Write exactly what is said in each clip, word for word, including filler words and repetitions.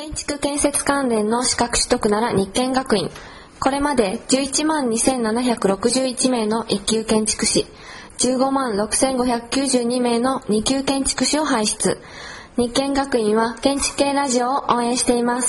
建築建設関連の資格取得なら日建学院。これまでじゅういちまんにせんななひゃくろくじゅういちめいのいっ級建築士、じゅうごまんろくせんごひゃくきゅうじゅうにめいのに級建築士を輩出。日建学院は建築系ラジオを応援しています。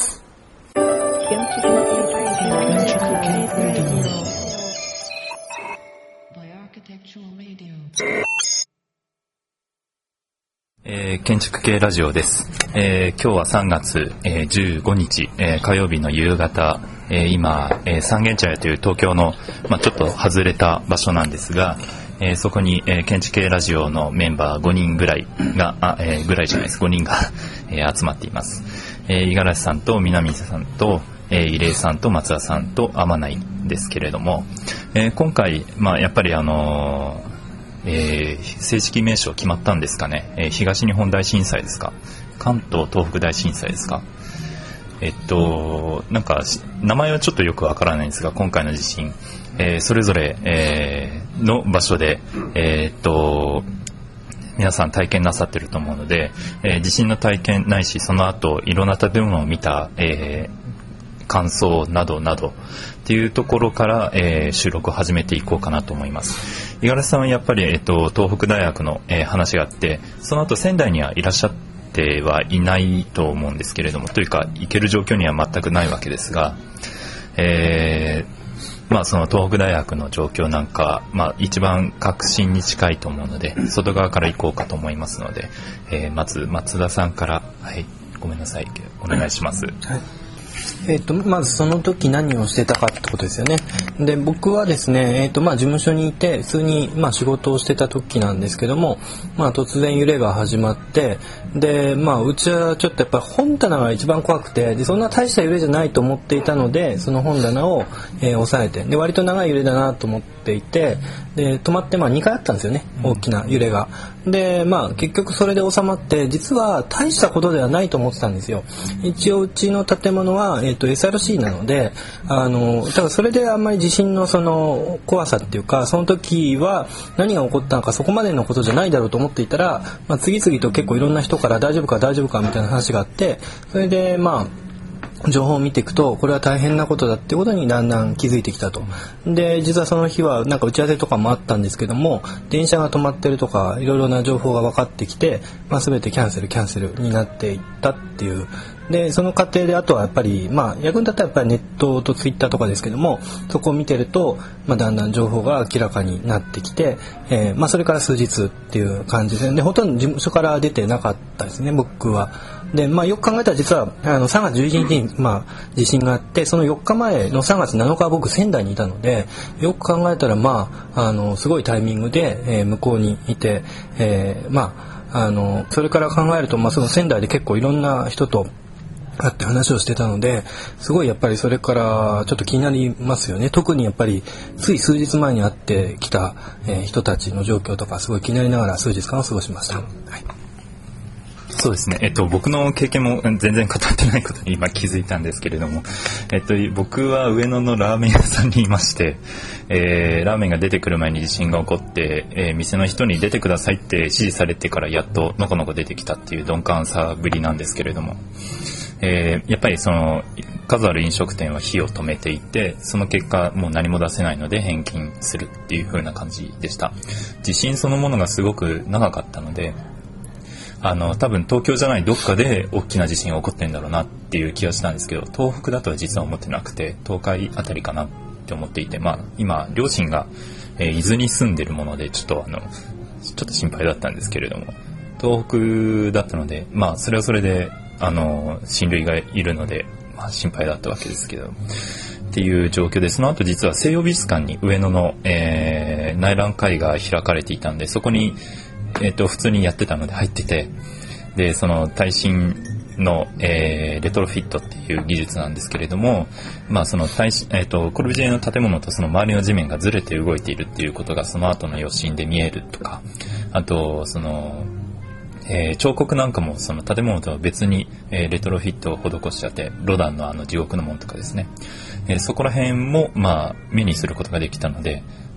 えー、建築系ラジオです。えー、今日はさんがつ、えー、じゅうごにち、えー、火曜日の夕方、えー、今、えー、三軒茶屋という東京の、まあ、ちょっと外れた場所なんですが、えー、そこに、えー、建築系ラジオのメンバーごにんぐらいが、あ、えー、ぐらいじゃないです、ごにんが、えー、集まっています。えー、五十嵐さんと南さんと、えー、入江さんと松田さんと天内ですけれども、えー、今回、まあ、やっぱりあのーえー、正式名称決まったんですかね、えー、東日本大震災ですか、関東東北大震災ですか、えっとなんか名前はちょっとよくわからないんですが、今回の地震、えー、それぞれ、えー、の場所で、えー、っと皆さん体験なさってると思うので、えー、地震の体験ないし、その後いろんな建物を見た、えー感想などなどっていうところから、えー、収録を始めていこうかなと思います。五十嵐さんはやっぱり、えっと、東北大学の、えー、話があって、その後仙台にはいらっしゃってはいないと思うんですけれども、というか行ける状況には全くないわけですが、えーまあ、その東北大学の状況なんか、まあ、一番核心に近いと思うので、外側から行こうかと思いますので、えー、まず松田さんから、はい、ごめんなさい、お願いします。 はい。えー、とまずその時何をしてたかってことですよね。で僕はですね、えーとまあ、事務所にいて普通に、まあ、仕事をしてた時なんですけども、まあ、突然揺れが始まって、で、まあ、うちはちょっとやっぱり本棚が一番怖くて、でそんな大した揺れじゃないと思っていたので、その本棚を、えー、押さえて、で割と長い揺れだなと思っていて、で止まってまあにかいあったんですよね、大きな揺れが。でまあ結局それで収まって、実は大したことではないと思ってたんですよ。一応うちの建物は、えー、と エスアールシー なので、あのだからそれであんまり地震のその怖さっていうか、その時は何が起こったのかそこまでのことじゃないだろうと思っていたら、まあ、次々と結構いろんな人から大丈夫か大丈夫かみたいな話があって、それでまあ情報を見ていくと、これは大変なことだっていうことにだんだん気づいてきたと。で実はその日はなんか打ち合わせとかもあったんですけども、電車が止まってるとかいろいろな情報が分かってきて、まあ、全てキャンセルキャンセルになっていったっていう。でその過程であとはやっぱり、まあ、役に立ったらやっぱりネットとツイッターとかですけども、そこを見てると、まあ、だんだん情報が明らかになってきて、えーまあ、それから数日っていう感じで、でほとんど事務所から出てなかったですね、僕は。で、まあ、よく考えたら実はあのさんがつじゅういちにちに、まあ、地震があって、そのよっかまえのさんがつなのかは僕仙台にいたので、よく考えたら、まあ、あのすごいタイミングで、えー、向こうにいて、えー、まああのそれから考えると、まあ、その仙台で結構いろんな人と会って話をしてたので、すごいやっぱりそれからちょっと気になりますよね。特にやっぱりつい数日前に会ってきた、えー、人たちの状況とかすごい気になりながら数日間を過ごしました。はい。 そうですね、えっと、僕の経験も全然語ってないことに今気づいたんですけれども、えっと、僕は上野のラーメン屋さんにいまして、えー、ラーメンが出てくる前に地震が起こって、えー、店の人に出てくださいって指示されてからやっとのこのこ出てきたっていう鈍感さぶりなんですけれども、えー、やっぱりその数ある飲食店は火を止めていて、その結果もう何も出せないので返金するっていう風な感じでした。地震そのものがすごく長かったので、あの多分東京じゃないどっかで大きな地震が起こってんだろうなっていう気がしたんですけど、東北だとは実は思ってなくて、東海あたりかなって思っていて、まあ今両親が、えー、伊豆に住んでるものでちょっとあのちょっと心配だったんですけれども、東北だったので、まあそれはそれであの親類がいるので、まあ、心配だったわけですけどっていう状況で、その後実は西洋美術館に上野の、えー、内覧会が開かれていたんで、そこにえー、と普通にやってたので入ってて、でその耐震の、えー、レトロフィットっていう技術なんですけれども、まあその耐震、えー、とコルビジエの建物とその周りの地面がずれて動いているっていうことがその後の余震で見えるとか、あとその、えー、彫刻なんかもその建物とは別に、えー、レトロフィットを施しちゃって、ロダンのあの地獄の門とかですね、えー、そこら辺もまあ目にすることができたので、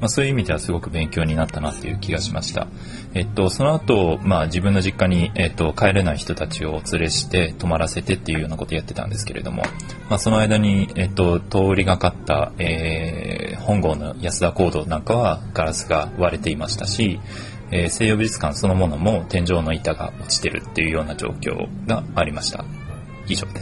まあ、そういう意味ではすごく勉強になったなっていう気がしました。えっと、その後、まあ、自分の実家に、えっと、帰れない人たちをお連れして泊まらせてっていうようなことをやってたんですけれども、まあ、その間に、えっと、通りがかった、えー、本郷の安田講堂なんかはガラスが割れていましたし、えー、西洋美術館そのものも天井の板が落ちてるっていうような状況がありました。以上です。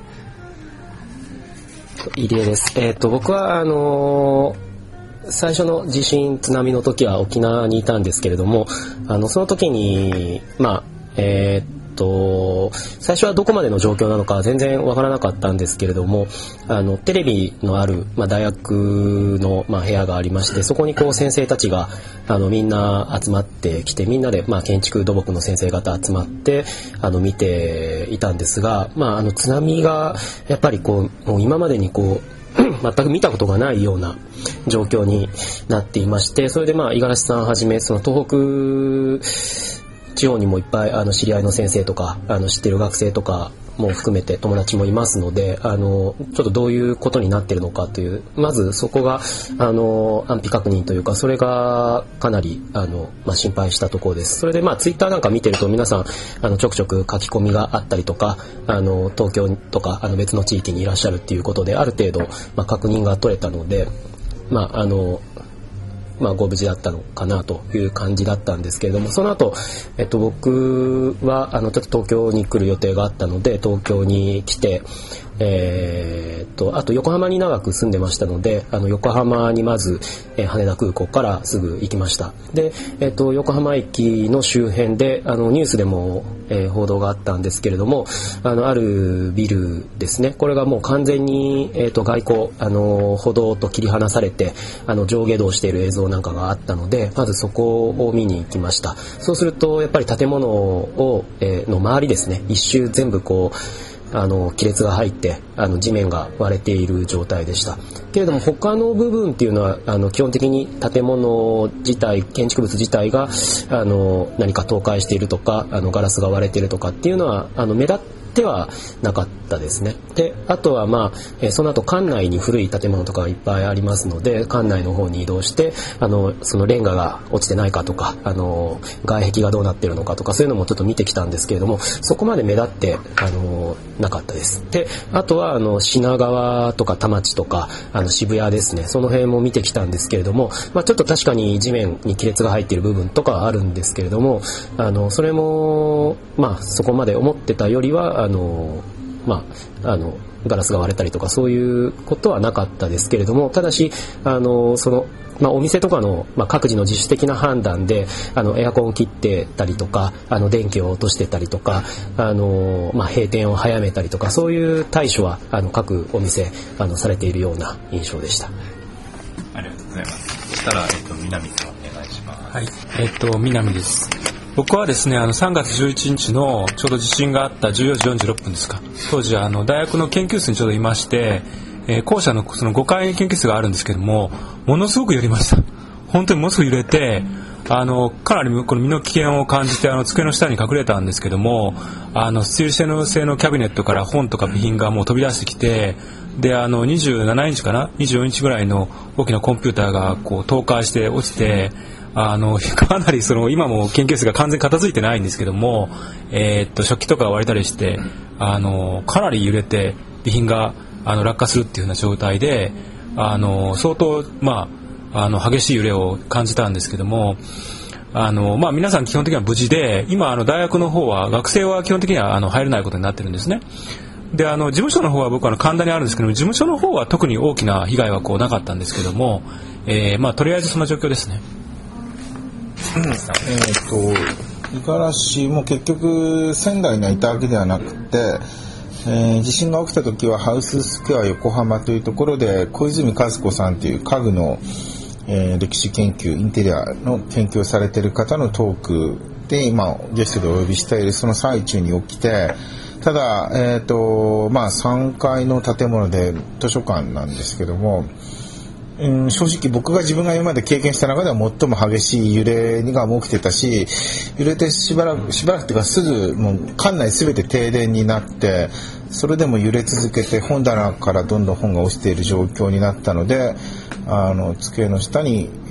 入江です。えっと、僕は、あのー最初の地震津波の時は沖縄にいたんですけれども、あのその時にまあえー、っと最初はどこまでの状況なのか全然わからなかったんですけれども、あのテレビのある、まあ、大学の、まあ、部屋がありまして、そこにこう先生たちがあのみんな集まってきて、みんなで、まあ、建築土木の先生方集まってあの見ていたんですが、まあ、あの津波がやっぱりこうもう今までにこう全く見たことがないような状況になっていまして、それでまあ五十嵐さんはじめその東北地方にもいっぱいあの知り合いの先生とかあの知ってる学生とかも含めて友達もいますので、あのちょっとどういうことになっているのかという、まずそこがあの安否確認というか、それがかなりあの、まあ、心配したところです。それでまあツイッターなんか見てると皆さんあのちょくちょく書き込みがあったりとか、あの東京とかあの別の地域にいらっしゃるっていうことである程度、まあ、確認が取れたので、まああのまあ、ご無事だったのかなという感じだったんですけれども、その後、えっと、僕はあのちょっと東京に来る予定があったので東京に来て、えー、っとあと横浜に長く住んでましたので、あの横浜にまず、えー、羽田空港からすぐ行きました。で、えー、っと横浜駅の周辺であのニュースでも、えー、報道があったんですけれども、あのあるビルですね、これがもう完全に、えー、っと外交あの歩道と切り離されてあの上下動している映像なんかがあったので、まずそこを見に行きました。そうするとやっぱり建物を、えー、の周りですね、一周全部こうあの亀裂が入ってあの地面が割れている状態でした。けれども他の部分っていうのはあの基本的に建物自体、建築物自体があの何か倒壊しているとか、あのガラスが割れているとかっていうのはあの目立ってはなかったですね。で、あとはまあ、えー、その後館内に古い建物とかがいっぱいありますので、館内の方に移動してあのそのレンガが落ちてないかとか、あの外壁がどうなってるのかとか、そういうのもちょっと見てきたんですけれども、そこまで目立ってあのなかったです。で、あとはあの品川とか田町とかあの渋谷ですね、その辺も見てきたんですけれども、まあ、ちょっと確かに地面に亀裂が入っている部分とかはあるんですけれども、あのそれもまあそこまで思ってたよりはあのまああのガラスが割れたりとかそういうことはなかったですけれども、ただしあのそのまあ、お店とかの、まあ、各自の自主的な判断であのエアコンを切ってたりとか、あの電気を落としてたりとか、あの、まあ、閉店を早めたりとか、そういう対処はあの各お店あのされているような印象でした。 ありがとうございます。そしたら、えっと、南さんお願いします。 はい、えっと南です。僕はですね、あのさんがつじゅういちにちのちょうど地震があったじゅうよじよんじゅうろっぷんですか、当時あの大学の研究室にちょうどいまして、えー、校舎のそのごかい研究室があるんですけども、ものすごく揺れました。本当にものすごく揺れて、あのかなりこの身の危険を感じて、あの机の下に隠れたんですけども、あのスチール製の製のキャビネットから本とか備品がもう飛び出してきて、であのにじゅうななインチかなにじゅうよんインチぐらいの大きなコンピューターがこう倒壊して落ちて、あのかなりその今も研究室が完全に片付いてないんですけども、えー、っと食器とか割れたりして、あのかなり揺れて備品があの落下するっていうような状態で、あの相当、まあ、あの激しい揺れを感じたんですけども、あの、まあ、皆さん基本的には無事で、今あの大学の方は学生は基本的にはあの入れないことになってるんですね。であの事務所の方は僕は神田にあるんですけども、事務所の方は特に大きな被害はこうなかったんですけども、えーまあ、とりあえずそんな状況ですね。 うん、えー、と五十嵐も結局仙台にはいたわけではなくて、えー、地震が起きた時はハウススクエア横浜というところで小泉和子さんという家具の、えー、歴史研究インテリアの研究をされている方のトークで今ゲストでお呼びしているその最中に起きて、ただ、えーとまあ、さんかいの建物で図書館なんですけども、うん、正直僕が自分が今まで経験した中では最も激しい揺れが起きてたし、揺れてしばらくしばらくというかすぐもう館内すべて停電になって、それでも揺れ続けて本棚からどんどん本が落ちている状況になったので、あの机の下に、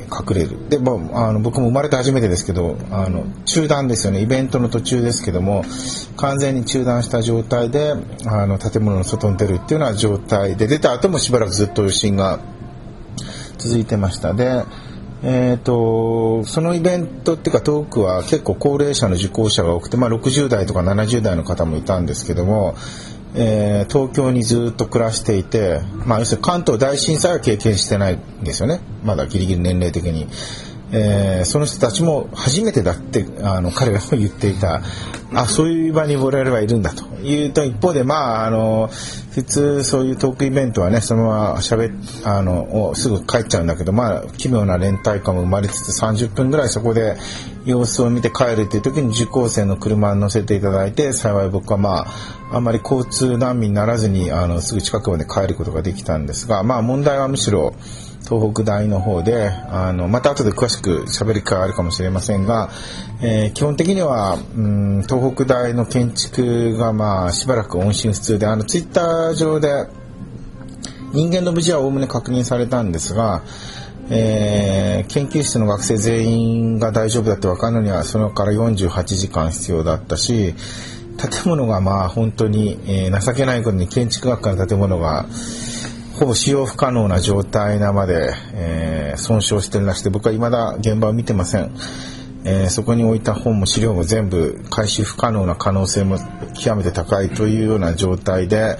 隠れる。で、まあ、あの僕も生まれて初めてですけど、あの中断ですよね。イベントの途中ですけども、完全に中断した状態であの建物の外に出るっていうような状態で、出た後もしばらくずっと余震が続いてました。で、えーと、そのイベントっていうかトークは結構高齢者の受講者が多くて、まあ、ろくじゅう代とかななじゅう代の方もいたんですけども、えー、東京にずっと暮らしていて、まあ、要するに関東大震災は経験してないんですよね。まだギリギリ年齢的に。えー、その人たちも初めてだってあの彼らも言っていた。あ、そういう場に我々はいるんだというと、一方で、まあ、あの普通そういうトークイベントはね、そのまましゃべあのすぐ帰っちゃうんだけど、まあ、奇妙な連帯感も生まれつつ、さんじゅっぷんぐらいそこで様子を見て帰るという時に受講生の車に乗せていただいて、幸い僕はまああんまり交通難民にならずにあのすぐ近くまで帰ることができたんですが、まあ、問題はむしろ東北大の方で、あのまた後で詳しく喋る機会があるかもしれませんが、えー、基本的には、うん、東北大の建築がまあしばらく音信不通で、あのツイッター上で人間の無事はおおむね確認されたんですが、えー、研究室の学生全員が大丈夫だって分かるのにはそのからよんじゅうはちじかん必要だったし、建物がまあ本当に、えー、情けないことに建築学科の建物がほぼ使用不可能な状態なまで、えー、損傷してるらしくて、僕は未だ現場を見てません。えー、そこに置いた本も資料も全部回収不可能な可能性も極めて高いというような状態で、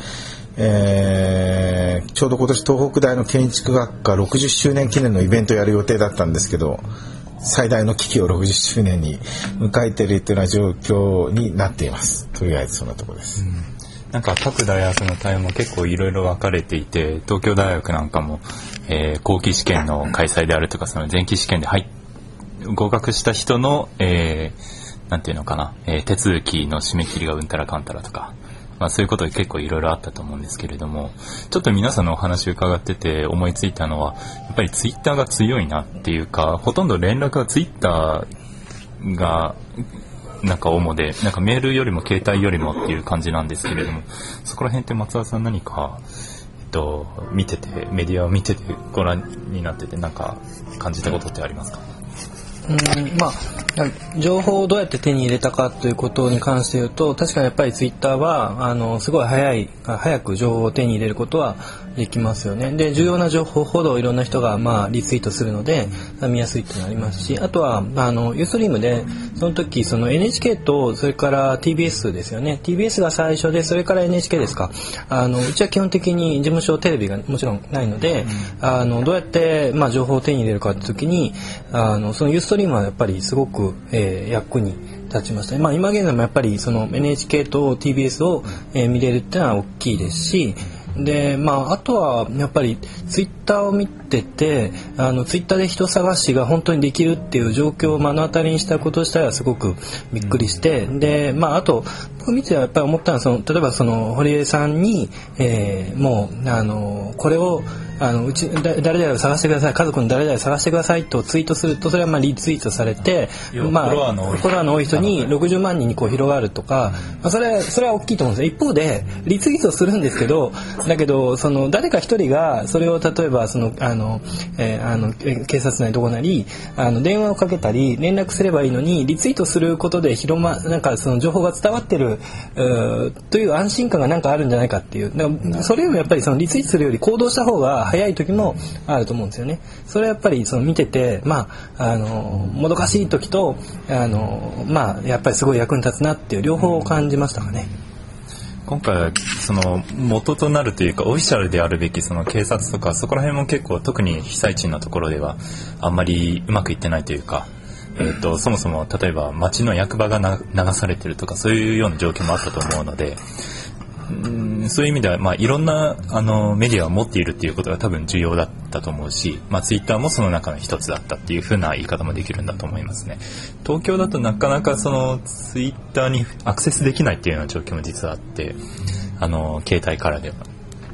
えー、ちょうど今年東北大の建築学科ろくじゅっしゅうねん記念のイベントをやる予定だったんですけど、最大の危機をろくじゅっしゅうねんに迎えているというような状況になっています。とりあえずそんなところです。うん、 なんか各大学の対応も結構いろいろ分かれていて、東京大学なんかも、えー、後期試験の開催であるとか、その前期試験で入合格した人の、えー、なんていうのかな、えー、手続きの締め切りがうんたらかんたらとか、まあ、そういうことが結構いろいろあったと思うんですけれども、ちょっと皆さんのお話を伺ってて思いついたのは、やっぱりツイッターが強いなっていうか、ほとんど連絡がツイッターがなんか主で、なんかメールよりも携帯よりもっていう感じなんですけれども、そこら辺って松田さん何か、えっと、見てて、メディアを見ててご覧になっててなんか感じたことってありますか？ うん、まあ、情報をどうやって手に入れたかということに関して言うと、確かにやっぱりツイッターはあのすごい早い早く情報を手に入れることはできますよね。で、重要な情報ほどいろんな人がまあリツイートするので見やすいっていうのがありますし、あとはあのユーストリームでその時その エヌエイチケー とそれから ティービーエス ですよね。 ティービーエス が最初で、それから エヌエイチケー ですか。あのうちは基本的に事務所テレビがもちろんないので、うん、あのどうやってまあ情報を手に入れるかって時に、あのそのユーストリームはやっぱりすごく、えー、役に立ちましたね。まあ、今現在もやっぱりその エヌエイチケー と ティービーエス を、えー、見れるっていうのは大きいですし、で、まあ、あとはやっぱりツイッターを見てて、あのツイッターで人探しが本当にできるっていう状況を目の当たりにしたこと自体はすごくびっくりして、で、まあ、あと僕見てやっぱり思ったのは、その例えばその堀江さんに、えー、もうあのこれをあのうちだ誰々を探してください、家族の誰々を探してくださいとツイートすると、それはまあリツイートされて、まあ、フォロワーの多い人にろくじゅうまんにんにこう広がるとか、まあ、それはそれは大きいと思うんですよ。一方でリツイートするんですけど、だけどその誰か一人がそれを例えばそのあの、えー、あの警察なりどこなりあの電話をかけたり連絡すればいいのに、リツイートすることで広まなんかその情報が伝わってるという安心感がなんかあるんじゃないかっていう。だからそれよりもやっぱりそのリツイートするより行動した方が早い時もあると思うんですよね。それはやっぱりその見てて、まあ、あのもどかしい時とあの、まあ、やっぱりすごい役に立つなっていう両方を感じましたかね。 今回はその元となるというかオフィシャルであるべきその警察とか、そこら辺も結構特に被災地のところではあんまりうまくいってないというか、えー、とそもそも例えば町の役場がな流されてるとかそういうような状況もあったと思うので、うんそういう意味では、まあ、いろんなあのメディアを持っているっていうことが多分重要だったと思うし、まあ、ツイッターもその中の一つだったっていう風な言い方もできるんだと思いますね。東京だとなかなかそのツイッターにアクセスできないっていうような状況も実はあって、あの携帯からでは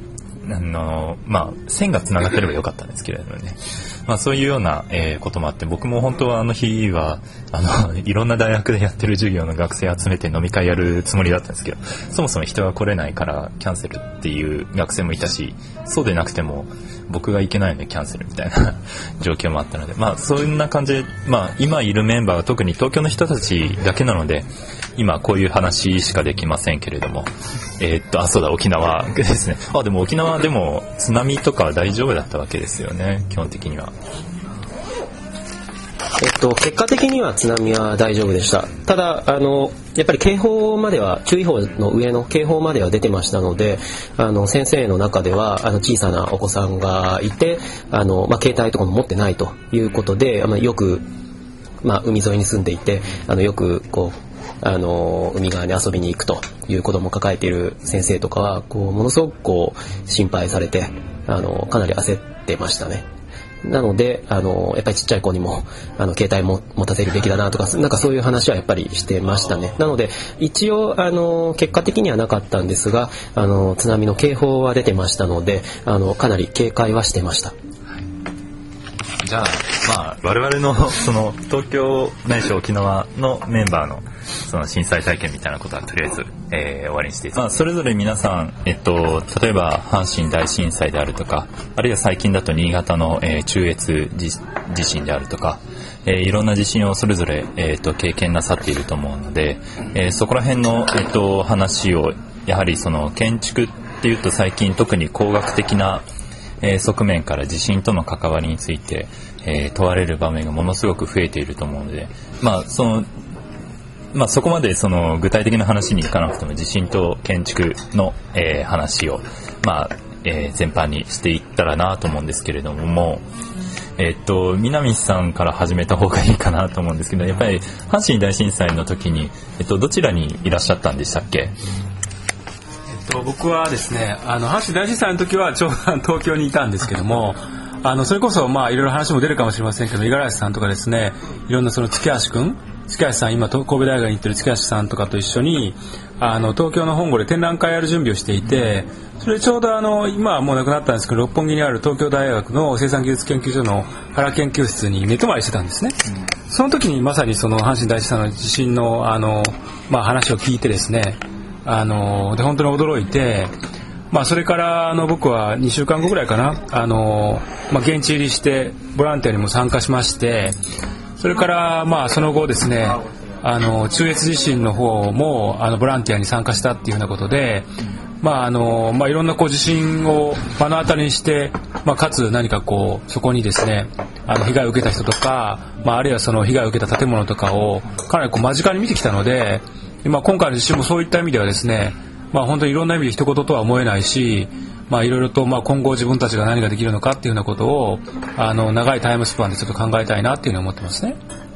あのまあ線がつながってればよかったんですけれどもね、まあ、そういうような、えー、こともあって、僕も本当はあの日はあのいろんな大学でやってる授業の学生集めて飲み会やるつもりだったんですけど、そもそも人が来れないからキャンセルっていう学生もいたし、そうでなくても僕が行けないのでキャンセルみたいな状況もあったので、まあそんな感じで、まあ、今いるメンバーは特に東京の人たちだけなので今こういう話しかできませんけれども、えー、っとあそうだ沖縄ですね。あでも沖縄でも津波とかは大丈夫だったわけですよね、基本的には。 えっと、結果的には津波は大丈夫でした。ただあのやっぱり警報までは、注意報の上の警報までは出てましたので、あの先生の中ではあの小さなお子さんがいて、あの、まあ、携帯とかも持ってないということで、まあ、よく、まあ、海沿いに住んでいて、あのよくこうあの海側に遊びに行くという子供を抱えている先生とかはこうものすごくこう心配されて、あのかなり焦ってましたね。なのであのやっぱりちっちゃい子にもあの携帯も持たせるべきだなとか、なんかそういう話はやっぱりしてましたね。なので一応あの結果的にはなかったんですが、あの津波の警報は出てましたので、あのかなり警戒はしてました。 じゃあ、まあ、我々のその東京ないし沖縄のメンバーのその震災体験みたいなことはとりあえず、えー、終わりにして、まあ、それぞれ皆さん、えっと、例えば阪神大震災であるとか、あるいは最近だと新潟の、えー、中越地震であるとか、えー、いろんな地震をそれぞれ、えー、と経験なさっていると思うので、えー、そこら辺の、えー、と話をやはりその建築っていうと最近特に工学的なえー、側面から地震との関わりについて、えー、問われる場面がものすごく増えていると思うので、まあそのまあ、そこまでその具体的な話にいかなくても地震と建築の、えー、話を、まあえー、全般にしていったらなと思うんですけれどもも、えー、っと南さんから始めた方がいいかなと思うんですけど、やっぱり阪神大震災の時に、えっと、どちらにいらっしゃったんでしたっけ？ 僕はですね、あの阪神大震災の時はちょうど東京にいたんですけども、あのそれこそまあいろいろ話も出るかもしれませんけど、五十嵐さんとかですね、いろんなその月橋くん月橋さん、今神戸大学に行ってる月橋さんとかと一緒にあの東京の本郷で展覧会やる準備をしていて、それちょうどあの今はもうなくなったんですけど、六本木にある東京大学の生産技術研究所の原研究室に寝泊まりしてたんですね。うん、その時にまさにその阪神大震災の地震のあの、まあ、話を聞いてですね、あので本当に驚いて、まあ、それからあの僕はにしゅうかんごぐらいかな、あの、まあ、現地入りしてボランティアにも参加しまして、それからまあその後ですね、あの中越地震の方もあのボランティアに参加したっていうようなことで、まああのまあ、いろんなこう地震を目の当たりにして、まあ、かつ何かこうそこにですね、あの被害を受けた人とか、まあ、あるいはその被害を受けた建物とかをかなりこう間近に見てきたので、まあ、今回の地震もそういった意味ではですね、まあ、本当にいろんな意味で一言とは思えないし、まあ、いろいろとまあ今後自分たちが何ができるのかっていうようなことをあの長いタイムスパンでちょっと考えたいなっていうふうに思ってますね。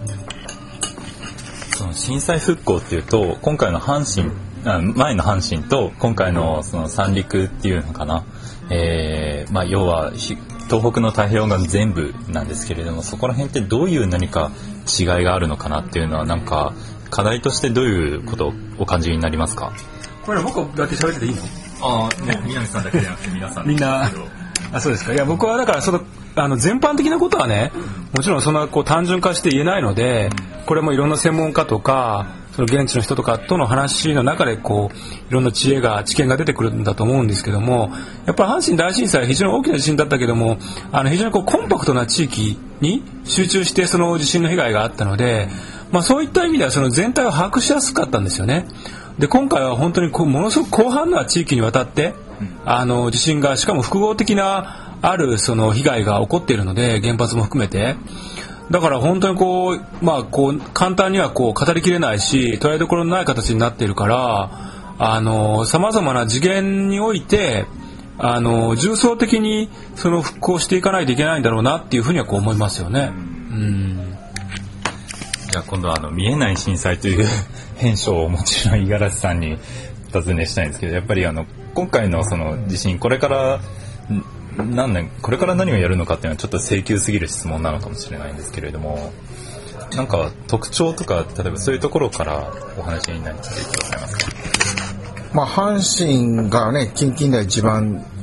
その震災復興っていうと今回の阪神前の阪神と今回のその三陸っていうのかな、えーまあ、要は東北の太平洋岸全部なんですけれども、そこら辺ってどういう何か違いがあるのかなっていうのはなんか課題としてどういうことをお感じになりますか？ これ僕だけ喋ってていいの？ ああ、ね、南さんだけじゃなくて皆さんみんなあ、そうですか。いや僕はだからそのあの全般的なことはね、もちろんそんなこう単純化して言えないので、これもいろんな専門家とかその現地の人とかとの話の中でこういろんな知恵が知見が出てくるんだと思うんですけども、やっぱり阪神大震災は非常に大きな地震だったけども、あの非常にこうコンパクトな地域に集中してその地震の被害があったので、まあ、そういった意味ではその全体を把握しやすかったんですよね。で今回は本当にこうものすごく広範な地域にわたってあの地震がしかも複合的なあるその被害が起こっているので、原発も含めてだから本当にこう、まあ、こう簡単にはこう語りきれないし捉えどころのない形になっているから、あの様々な次元においてあの重層的にその復興していかないといけないんだろうなっていうふうにはこう思いますよね。うん、 じゃあ今度はあの見えない震災という編集をお持ちの五十嵐さんにお尋ねしたいんですけど、やっぱりあの今回のその地震これから何年これから何をやるのかっていうのはちょっと請求すぎる質問なのかもしれないんですけれども、なんか特徴とか例えばそういうところからお話になってくださいますか？ まあ、阪神がね近々で一番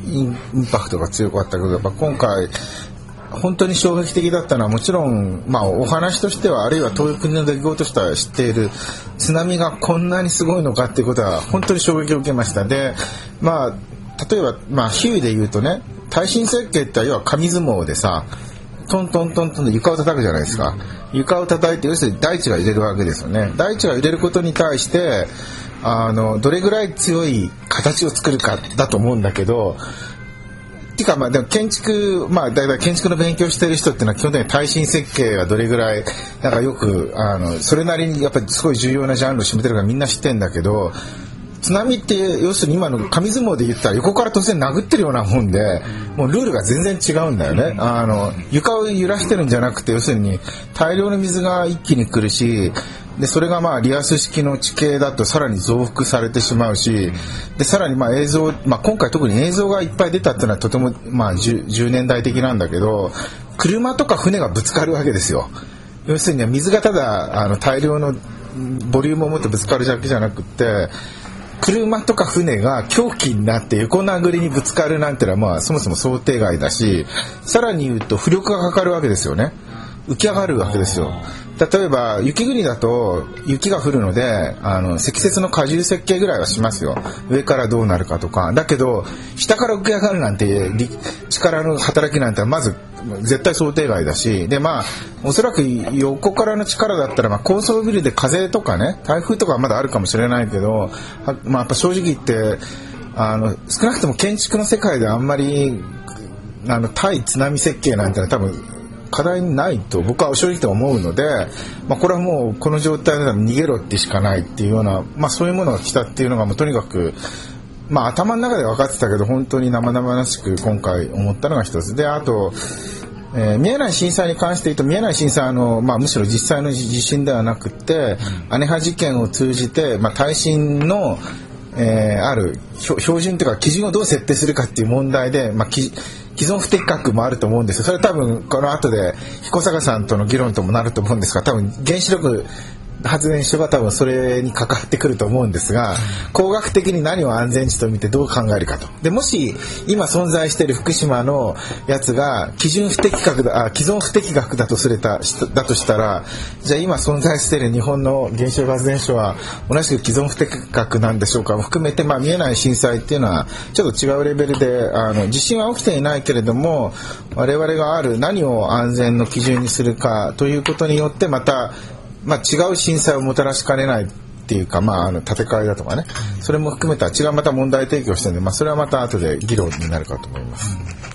インパクトが強かったけど、やっぱ今回本当に衝撃的だったのはもちろん、まあ、お話としてはあるいは遠い国の出来事としては知っている津波がこんなにすごいのかっていうことは本当に衝撃を受けました。で、まあ、例えば、まあ、比喩で言うとね、耐震設計って要は紙相撲でさトントントントンと床を叩くじゃないですか。床を叩いて要するに大地が揺れるわけですよね。大地が揺れることに対してあのどれぐらい強い形を作るかだと思うんだけど、てかまあでも建築、まあだいたい建築の勉強してる人っていうのは基本的に耐震設計はどれぐらいなんかよくあのそれなりにやっぱりすごい重要なジャンルを占めてるからみんな知ってんだけど、津波って要するに今の紙相撲で言ったら横から突然殴ってるようなもんで、もうルールが全然違うんだよね。あの床を揺らしてるんじゃなくて要するに大量の水が一気に来るし、でそれがまあリアス式の地形だとさらに増幅されてしまうし、でさらにまあ映像、まあ、今回特に映像がいっぱい出たっていうのはとてもまあ 10, じゅうねんだい的なんだけど、車とか船がぶつかるわけですよ。要するに水がただあの大量のボリュームを持ってぶつかるだけじゃなくって車とか船が凶器になって横殴りにぶつかるなんてのはまあそもそも想定外だし、さらに言うと浮力がかかるわけですよね。浮き上がるわけですよ。例えば雪国だと雪が降るのであの積雪の荷重設計ぐらいはしますよ。上からどうなるかとか。だけど下から浮き上がるなんて力の働きなんてまず絶対想定外だし、でまあおそらく横からの力だったら、まあ、高層ビルで風とかね台風とかはまだあるかもしれないけど、まあ、やっぱ正直言ってあの少なくとも建築の世界であんまりあの対津波設計なんてのは多分課題ないと僕は正直と思うので、まあ、これはもうこの状態で逃げろってしかないっていうような、まあ、そういうものが来たっていうのがもうとにかく、まあ、頭の中で分かってたけど本当に生々しく今回思ったのが一つで、あと、えー、見えない震災に関して言うと見えない震災はあの、まあ、むしろ実際の地震ではなくて姉派事件を通じて、まあ、耐震のえー、ある標準というか基準をどう設定するかっていう問題で、まあ、既存不適格もあると思うんですよ。それは多分この後で彦坂さんとの議論ともなると思うんですが、多分原子力発電所が多分それに関わってくると思うんですが、工学的に何を安全地と見てどう考えるかと。でもし今存在している福島のやつが基準不適格だ、あ既存不適格だとすれただとしたら、じゃあ今存在している日本の原子力発電所は同じく既存不適格なんでしょうかも含めて、まあ、見えない震災っていうのはちょっと違うレベルで、あの地震は起きていないけれども我々がある何を安全の基準にするかということによってまたまあ、違う震災をもたらしかねないっていうか、まあ、あの建て替えだとかね、それも含めた違うまた問題提起をしてるんで、まあ、それはまた後で議論になるかと思います。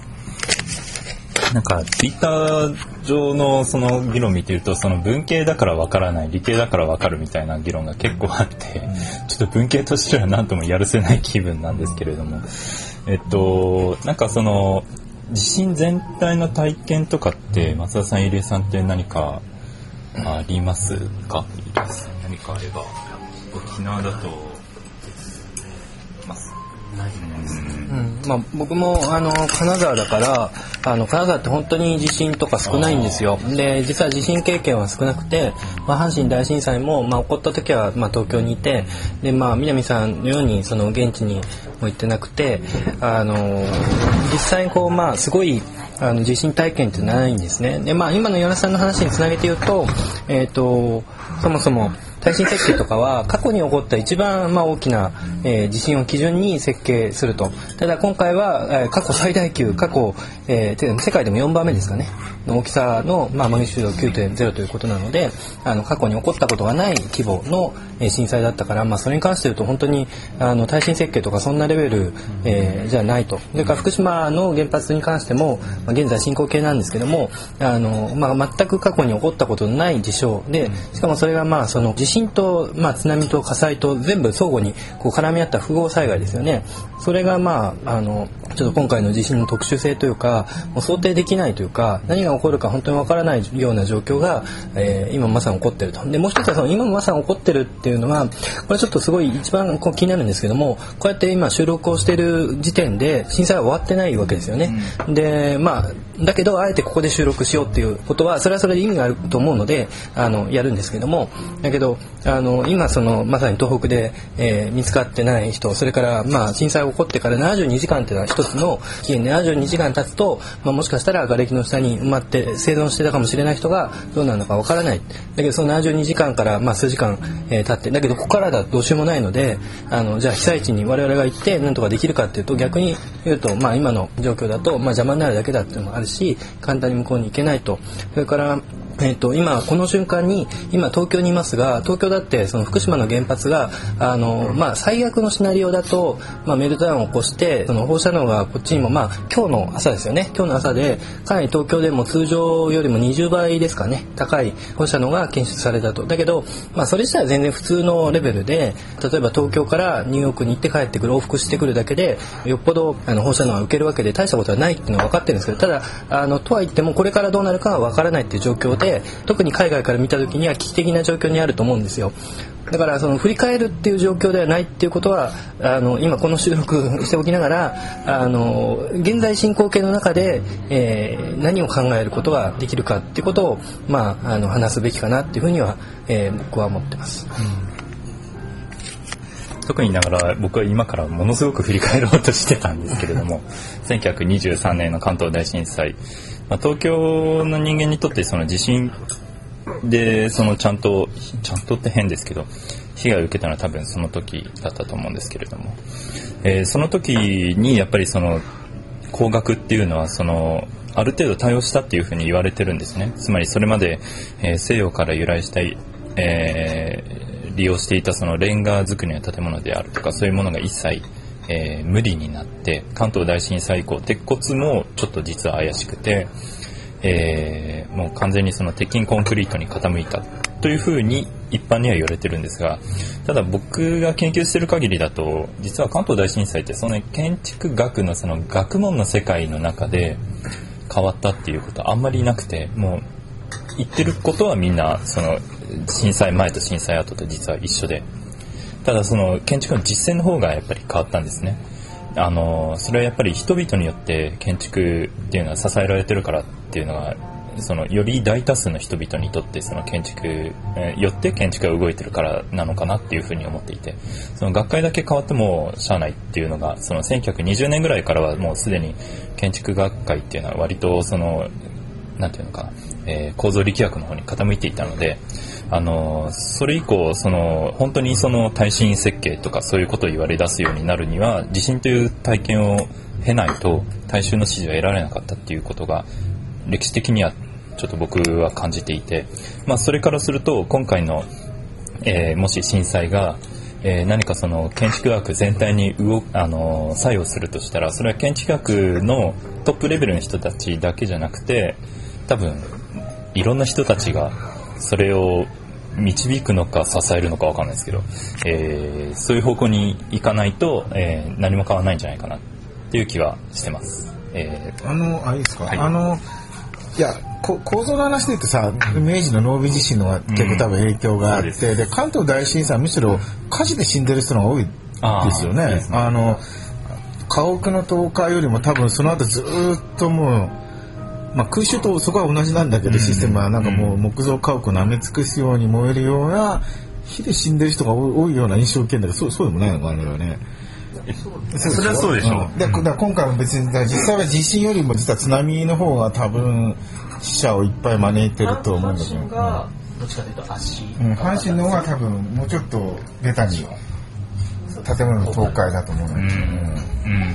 なんかツイッター上のその議論を見てると、その文系だからわからない理系だからわかるみたいな議論が結構あって、ちょっと文系としては何ともやるせない気分なんですけれども、えっとなんかその地震全体の体験とかって松田さん、入江さんって何かありますか？何かあれば。沖縄だとますないです、 うんまあ、僕もあの金沢だからあの金沢って本当に地震とか少ないんですよ。で実は地震経験は少なくて、まあ、阪神大震災も、まあ、起こった時は、まあ、東京にいてで、まあ、南さんのようにその現地にも行ってなくて、あの実際にこう、まあ、すごいあの地震体験ってないんですね。で、まあ、今の与那さんの話につなげて言うと、えーと、そもそも耐震設計とかは過去に起こった一番まあ大きな、えー、地震を基準に設計すると。ただ今回は、えー、過去最大級、過去、えー、世界でもよんばんめですかねの大きさの、まあ、マグニチュード きゅうてんゼロ ということなので、あの過去に起こったことがない規模の、えー、震災だったから、まあ、それに関して言うと本当にあの耐震設計とかそんなレベル、えー、じゃないと。それから福島の原発に関しても、まあ、現在進行形なんですけども、あの、まあ、全く過去に起こったことのない事象で、しかもそれがまあその地震と、まあ、津波と火災と全部相互にこう絡み合った複合災害ですよね。それがまああのちょっと今回の地震の特殊性というか、もう想定できないというか、何が起こるか本当にわからないような状況が、えー、今まさに起こっていると。でもう一つはその今まさに起こってるっていうのは、これちょっとすごい一番こう気になるんですけども、こうやって今収録をしている時点で震災は終わってないわけですよね。うん、でまあだけどあえてここで収録しようっていうことはそれはそれで意味があると思うのであのやるんですけども、だけどあの今そのまさに東北で、えー、見つかってない人、それからまあ震災が起こってからななじゅうにじかんっていうのは一一つの期限でななじゅうにじかん経つと、まあ、もしかしたら瓦礫の下に埋まって生存してたかもしれない人がどうなるのかわからない。だけどそのななじゅうにじかんからまあ数時間、えー、経ってだけどここからだとどうしようもないので、あのじゃあ被災地に我々が行って何とかできるかっていうと、逆に言うと、まあ、今の状況だと、まあ、邪魔になるだけだっていうのもあるし、簡単に向こうに行けないと。それからえー、と今この瞬間に今東京にいますが、東京だってその福島の原発があの、まあ、最悪のシナリオだと、まあ、メルトダウンを起こしてその放射能がこっちにも、まあ、今日の朝ですよね。今日の朝でかなり東京でも通常よりもにじゅうばいですかね、高い放射能が検出されたと。だけど、まあ、それ自体は全然普通のレベルで、例えば東京からニューヨークに行って帰ってくる往復してくるだけでよっぽどあの放射能が受けるわけで大したことはないっていうのは分かってるんですけど、ただあのとは言ってもこれからどうなるかは分からないっていう状況で、特に海外から見た時には危機的な状況にあると思うんですよ。だからその振り返るっていう状況ではないっていうことは、あの今この収録しておきながら、あの現在進行形の中で、えー、何を考えることができるかっていうことを、まあ、あの話すべきかなっていうふうには、えー、僕は思ってます。 うん、特にながら僕は今からものすごく振り返ろうとしてたんですけれどもせんきゅうひゃくにじゅうさんねんの関東大震災、まあ、東京の人間にとってその地震でそのちゃんとちゃんとって変ですけど被害を受けたのは多分その時だったと思うんですけれども、えー、その時にやっぱりその工学っていうのはそのある程度対応したっていうふうに言われてるんですね。つまりそれまで、えー、西洋から由来した、えー、利用していたそのレンガ造りの建物であるとかそういうものが一切、えー、無理になって、関東大震災以降鉄骨もちょっと実は怪しくて、えー、もう完全にその鉄筋コンクリートに傾いたというふうに一般には言われてるんですが、ただ僕が研究している限りだと実は関東大震災ってその建築学のその学問の世界の中で変わったっていうことはあんまりなくて、もう言ってることはみんなその震災前と震災後と実は一緒で、ただその建築の実践の方がやっぱり変わったんですね。あのそれはやっぱり人々によって建築っていうのは支えられてるからっていうのが、そのより大多数の人々にとってその建築、えー、よって建築が動いてるからなのかなっていうふうに思っていて、その学会だけ変わってもしゃあないっていうのが、そのせんきゅうひゃくにじゅうねんぐらいからはもうすでに建築学会っていうのは割とそのなんていうのかな、えー、構造力学の方に傾いていたので、あのそれ以降その本当にその耐震設計とかそういうことを言われ出すようになるには、地震という体験を経ないと大衆の支持は得られなかったっていうことが歴史的にはちょっと僕は感じていて、まあ、それからすると今回の、えー、もし震災が、えー、何かその建築学全体に動あの作用するとしたら、それは建築学のトップレベルの人たちだけじゃなくて、多分いろんな人たちがそれを導くのか支えるのか分かんないですけど、えー、そういう方向に行かないと、えー、何も変わらないんじゃないかなっていう気はしてます。えー、 あのあいいですか、 はい、 あのいやこ構造の話で言うとさ、明治の濃尾地震のが結構多分影響があって、うん、で, で関東大震災はむしろ火事で死んでる人の方が多いですよね。あですね、あの家屋の倒壊よりも多分その後ずっともう、まあ、空襲とそこは同じなんだけど、うん、システムはなんかもう木造家屋を舐め尽くすように燃えるような火で死んでる人が多いような印象を受けるんだけど、そうそうでもないのかあれはね。 それはそうでしょう。 うん、でだ今回も別に実際は地震よりも実は津波の方が多分死者をいっぱい招いてると思うんだけど、 がどっちかというと足、 うん、阪神の方が多分もうちょっとベタに建物の倒壊だと思うんだけど、うんうん、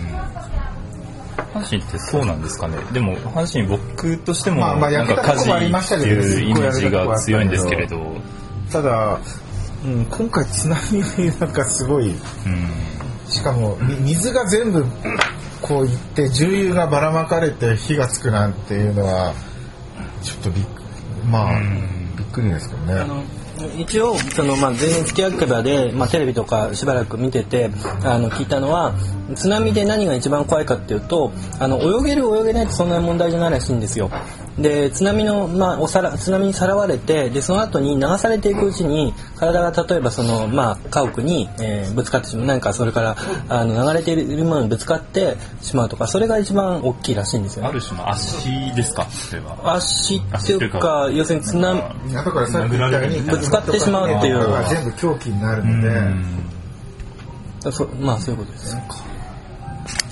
阪神ってそうなんですかね。でも阪神僕としてもまあまあなんか火事っていうイメージが強いんですけれど、 ただ、うん、今回津波なんかすごい、うん、しかも水が全部こういって重油がばらまかれて火がつくなんていうのはちょっとびっまあ、うん、びっくりですけどね。 あの一応その、まあ、全日役場で、まあ、テレビとかしばらく見ててあの聞いたのは、津波で何が一番怖いかっていうと、あの泳げる泳げないってそんな問題じゃないらしいんですよ。で津波の、まあ、おさら津波にさらわれて、でその後に流されていくうちに体が例えばその、まあ、家屋に、えー、ぶつかってしまう、何かそれからあの流れているものにぶつかってしまうとか、それが一番大きいらしいんですよね。 ある種の足ですか。それは足っていうか、要するに津波後からさっき言ったようにぶつかってしまうっていうのが全部凶器になるので、 そまあそういうことですね。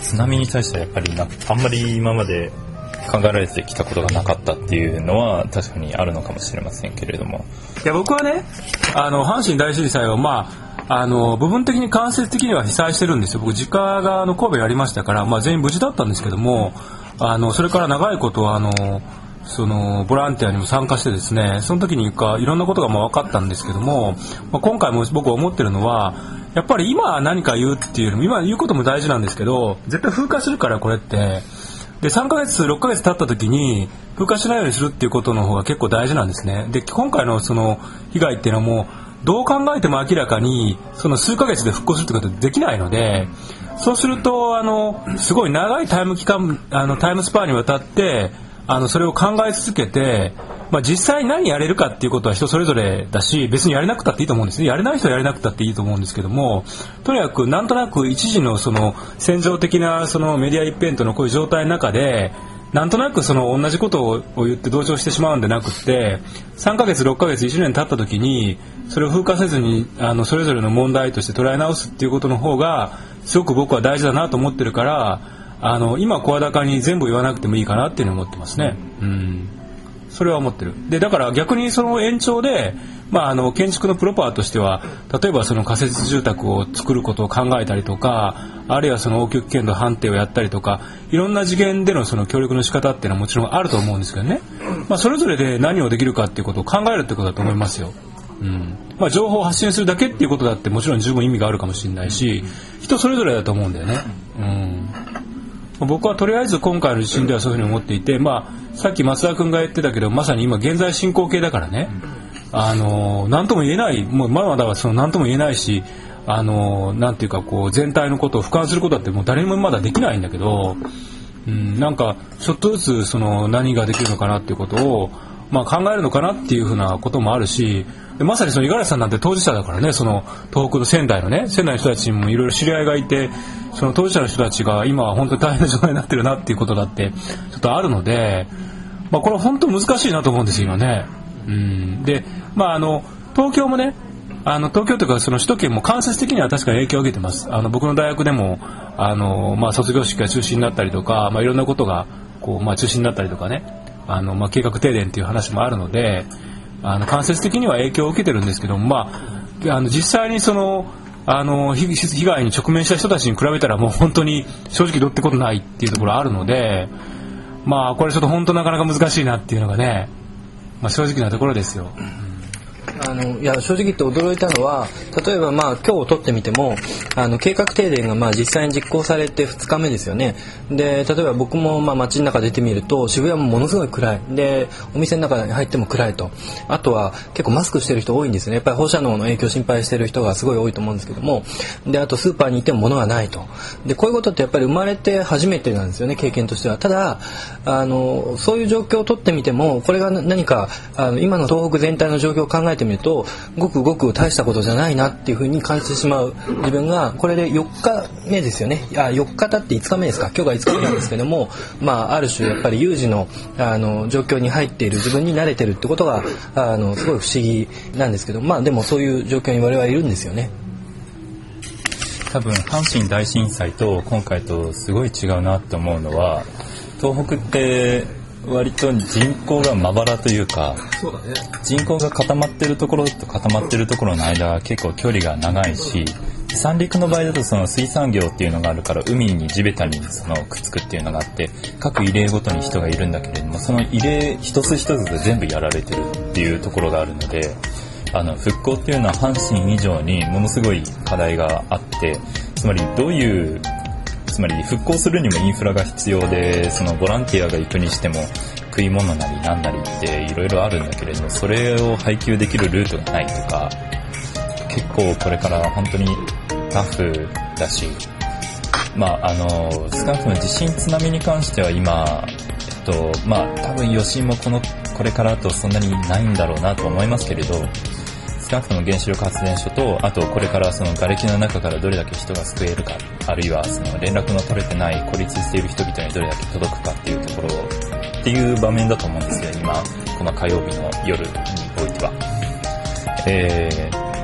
津波に対してはやっぱりなあんまり今まで考えられてきたことがなかったっていうのは確かにあるのかもしれませんけれども、 いや僕はねあの阪神大震災はまああの部分的に間接的には被災してるんですよ。僕実家があの神戸にありましたから、まあ、全員無事だったんですけども、あのそれから長いことはあのそのボランティアにも参加してですね、その時にかいろんなことがもう分かったんですけども、まあ、今回も僕は思ってるのはやっぱり今何か言うっていうよりも今言うことも大事なんですけど、絶対風化するからこれってでさんかげつろっかげつ経った時に風化しないようにするっていうことの方が結構大事なんですね。で今回のその被害っていうのはもうどう考えても明らかにその数ヶ月で復興するってことはできないので、そうするとあのすごい長いタイム期間あのタイムスパンにわたってあのそれを考え続けて、まあ、実際何やれるかっていうことは人それぞれだし、別にやれなくたっていいと思うんですね。やれない人はやれなくたっていいと思うんですけども、とにかくなんとなく一時のその戦場的なそのメディア一辺倒のこういう状態の中でなんとなくその同じことを言って同調してしまうんでなくって、さんかげつろっかげついちねん経った時にそれを風化せずにあのそれぞれの問題として捉え直すっていうことの方がすごく僕は大事だなと思ってるから、あの今声高に全部言わなくてもいいかなっていうのを思ってますね。うんそれは思ってる。でだから逆にその延長で、まあ、あの建築のプロパーとしては例えばその仮設住宅を作ることを考えたりとか、あるいはその応急危険度判定をやったりとか、いろんな次元でのその協力の仕方っていうのはもちろんあると思うんですけどね、まあ、それぞれで何をできるかっていうことを考えるってことだと思いますよ。うんまあ、情報を発信するだけっていうことだってもちろん十分意味があるかもしれないし、人それぞれだと思うんだよね。うん僕はとりあえず今回の地震ではそういうふうに思っていて、まあ、さっき松田君が言ってたけどまさに今現在進行形だからね、あの何とも言えない、もうまだまだその何とも言えないし、あのなんていうかこう全体のことを俯瞰することだってもう誰にもまだできないんだけど、うん、なんかちょっとずつその何ができるのかなっていうことを、まあ、考えるのかなっていうふうなこともあるし、でまさにその五十嵐さんなんて当事者だからね、その東北の仙台のね仙台の人たちにもいろいろ知り合いがいて、その当事者の人たちが今は本当に大変な状態になってるなっていうことだってちょっとあるので、まあ、これは本当難しいなと思うんですよ今ね。うんで、まあ、あの東京もねあの東京というかその首都圏も間接的には確かに影響を受けてます。あの僕の大学でもあの、まあ、卒業式が中止になったりとか、まあ、いろんなことがこう、まあ、中止になったりとかね、あの、まあ、計画停電っていう話もあるので、あの間接的には影響を受けてるんですけども、まあ、あの実際にそのあの被害に直面した人たちに比べたらもう本当に正直どうってことないっていうところあるので、まあこれちょっと本当なかなか難しいなっていうのがね、まあ、正直なところですよ。 あのいや正直言って驚いたのは、例えばまあ今日を取ってみてもあの計画停電がまあ実際に実行されてふつかめですよね。で例えば僕もまあ街の中出てみると渋谷もものすごい暗いで、お店の中に入っても暗いと、あとは結構マスクしてる人多いんですね。やっぱり放射能の影響を心配してる人がすごい多いと思うんですけども、であとスーパーに行っても物がないと。でこういうことってやっぱり生まれて初めてなんですよね、経験としては。ただあのそういう状況を取ってみても、これが何かあの今の東北全体の状況を考えてみるとごくごく大したことじゃないなっていうふうに感じてしまう自分が、これでよっかめですよね。あよっか経っていつかめですか、今日がいつかめなんですけども、まあ、ある種やっぱり有事の、あの状況に入っている自分に慣れてるってことがあのすごい不思議なんですけど、まあでもそういう状況に我々はいるんですよね。 多分阪神大震災と今回とすごい違うなと思うのは、東北って割と人口がまばらというか、 そうだね、 人口が固まってるところと固まってるところの間は結構距離が長いし、三陸の場合だとその水産業っていうのがあるから海に地べたにそのくっつくっていうのがあって、各慰霊ごとに人がいるんだけれども、その慰霊一つ一つで全部やられてるっていうところがあるので、あの復興っていうのは阪神以上にものすごい課題があって、つまりどういうつまり復興するにもインフラが必要で、そのボランティアが行くにしても食い物なりなんなりっていろいろあるんだけれども、それを配給できるルートがないとか、結構これから本当にタフだし、まああの少なくとも地震津波に関しては今、えっとまあ多分余震もこのこれからとそんなにないんだろうなと思いますけれど、少なくとも原子力発電所と、あとこれからその瓦礫の中からどれだけ人が救えるか、あるいはその連絡の取れてない孤立している人々にどれだけ届くかっていうところっていう場面だと思うんですよ、今この火曜日の夜においては。えー、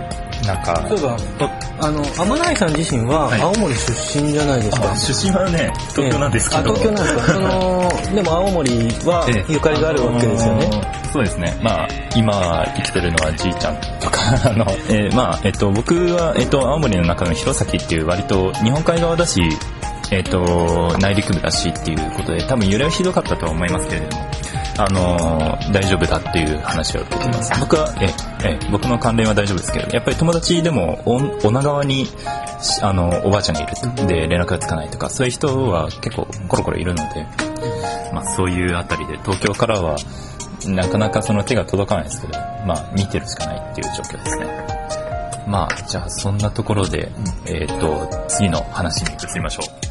なんかそうだあの天内さん自身は青森出身じゃないですか、 はい、出身はね東京なんですけど、 えー、あ東京なんですかそのでも青森はゆかりがあるわけですよね、 えーあのー、そうですねまあ今生きてるのはじいちゃんとかあの、えー、まあえっと僕は、えっと、青森の中の弘前っていう割と日本海側だしえっと内陸部だしっていうことで多分揺れはひどかったとは思いますけれどもあのー、大丈夫だっていう話を受けています。僕はええ僕の関連は大丈夫ですけどやっぱり友達でも女川にあのおばあちゃんがいるとで連絡がつかないとかそういう人は結構コロコロいるので、まあ、そういうあたりで東京からはなかなかその手が届かないですけど、まあ、見てるしかないっていう状況ですね。まあじゃあそんなところで、えーと、次の話に移りましょう。